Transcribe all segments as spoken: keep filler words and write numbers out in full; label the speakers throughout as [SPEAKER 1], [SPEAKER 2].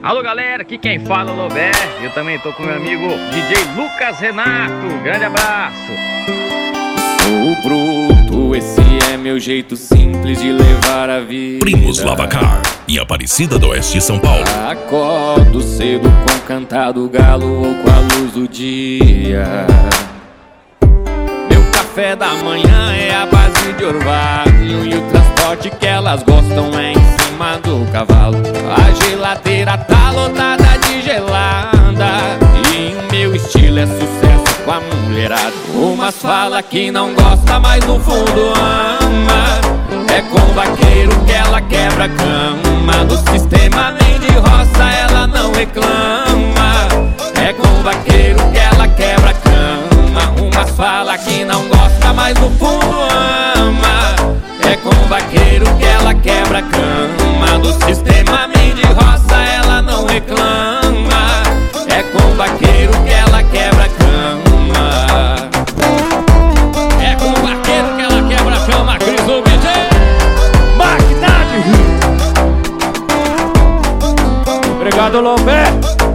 [SPEAKER 1] Alô galera, aqui quem fala é o Lobé. Eu também tô com meu amigo D J Lucas Renato. Grande abraço.
[SPEAKER 2] Sou bruto, esse é meu jeito simples de levar a vida.
[SPEAKER 3] Primos Lavacar, em Aparecida do Oeste, São Paulo.
[SPEAKER 2] Acordo cedo com o cantar do galo ou com a luz do dia. Meu café da manhã é a base de orvalho, e o transporte que elas gostam é em cima do cavalo. A geladeira tá lotada de gelada, e o meu estilo é sucesso com a mulherada. Umas fala que não gosta, mas no fundo ama. É com o vaqueiro que ela quebra a cama. Do sistema nem de roça ela não reclama. É com o vaqueiro que ela quebra a cama. Umas fala que não gosta, mas no fundo ama. É com o vaqueiro que ela quebra a cama. Do sistema nem de roça ela não reclama. É com o vaqueiro que ela quebra a cama. É com o vaqueiro que ela quebra a cama. Cris o D J Magnade. Obrigado, Lobé.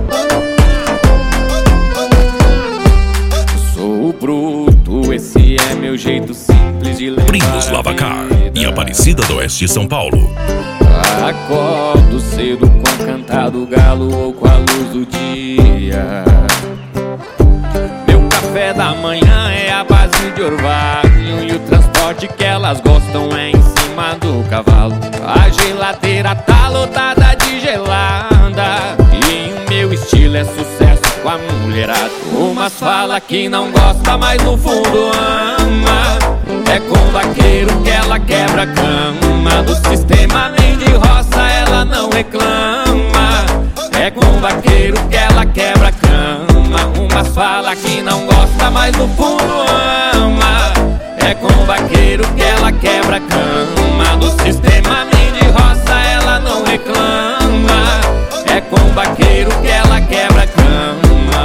[SPEAKER 2] Sou bruto, esse é meu jeito simples de levar.
[SPEAKER 3] Primos Lavacar, em Aparecida do Oeste, São Paulo.
[SPEAKER 2] Acordo cedo com o cantar do galo ou com a luz do dia. Meu café da manhã é a base de orvalho, e o transporte que elas gostam é em cima do cavalo. A geladeira tá lotada de gelada, e o meu estilo é sucesso com a mulherada. Umas fala que não gosta, mas no fundo ama. É com o vaqueiro que ela quebra a cama. Do sistema nem de roça ela não reclama. É com o vaqueiro que ela quebra a cama. Umas fala que não gosta, mas no fundo ama. É com o vaqueiro que ela quebra a cama. Do sistema nem de roça ela não reclama. É com o vaqueiro que ela quebra a cama.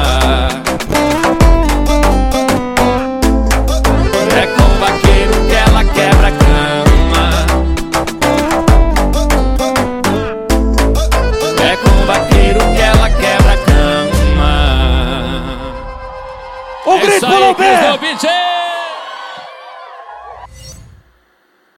[SPEAKER 2] É com o vaqueiro que ela quebra a cama. É com o vaqueiro que ela quebra a cama.
[SPEAKER 4] Um grito pro Lobé!